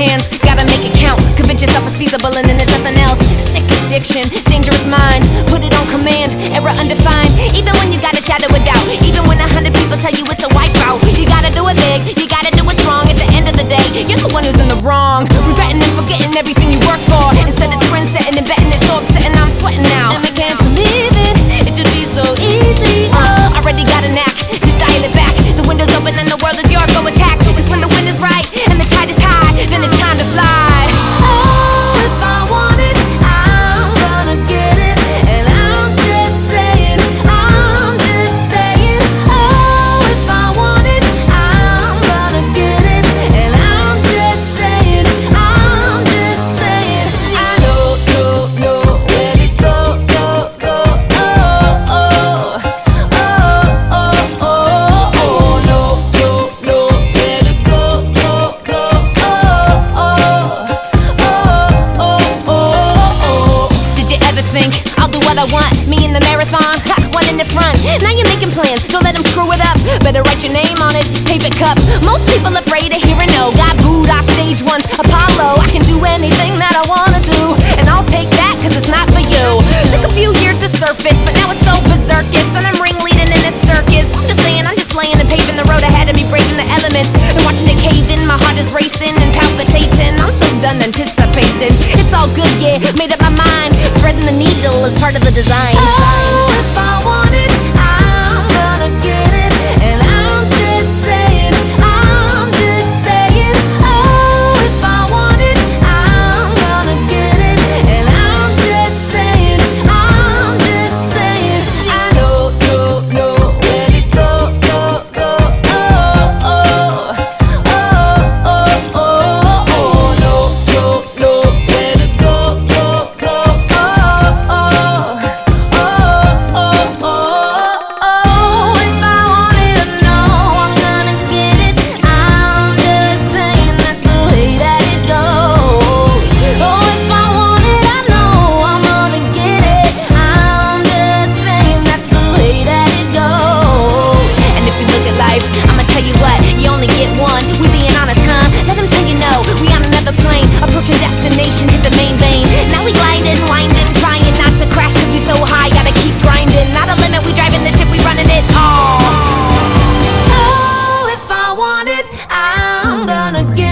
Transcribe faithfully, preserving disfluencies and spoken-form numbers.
hands, gotta make it count. Convince yourself it's feasible and then there's nothing else. Sick addiction, dangerous mind, put it on command, error undefined. Even when you got a shadow of doubt, even when a hundred people tell you it's a wipeout, you gotta do it big, you gotta do what's wrong. At the end of the day, you're the one who's in the wrong, regretting and forgetting everything you worked for. Instead of trend setting and betting, it's so upsetting, I'm sweating now. And I can't believe it, it should be so easy. uh, Already got a knack, just dial it back. The window's open and the world is yours, go attack. Cause when the wind is right and the tide is high, then it's time to fly. Oh, if I want it, I'm gonna get it. And I'm just saying, I'm just saying. Oh, if I want it, I'm gonna get it. And I'm just saying, I'm just saying. I know, know, know where to go, go, go. Oh, oh, oh, oh, oh, oh. No, no, no where to go, go, go. Oh, oh, oh, oh, oh. Did you ever think, I'll do what I want, me in the marathon, ha, one in the front. Now you're making plans, don't let them screw it up. Better write your name on it, paper cup. Most people afraid to hear a no. Got booed off stage once, Apollo. I can do anything that I wanna do, and I'll take that cause it's not for you. Took a few years to surface, but now it's so berserkous, and I'm ringleading in this circus. I'm just saying, I'm just laying and paving the road ahead of me, braving the elements, and watching it cave in. My heart is racing and palpitating, I'm so done anticipating. It's all good, yeah, made up my mind. Threading the needle is part of the design. Oh, if I want it, I'm gonna get it. And I'm just saying, I'm just saying. Oh, if I want it, I'm gonna get it. And I'm just saying, I'm just saying. I know, know, know where to go, go, go. Oh, oh, oh, oh, oh, oh. No, no, know where to go, go, go. Oh, oh. I'ma tell you what, you only get one. We being honest, huh? Let them tell you no. We on another plane, approaching destination, hit the main vein. Now we gliding, winding, trying not to crash cause we so high, gotta keep grinding. Not a limit, we driving the ship, we running it all. Oh, if I want it, I'm gonna get it.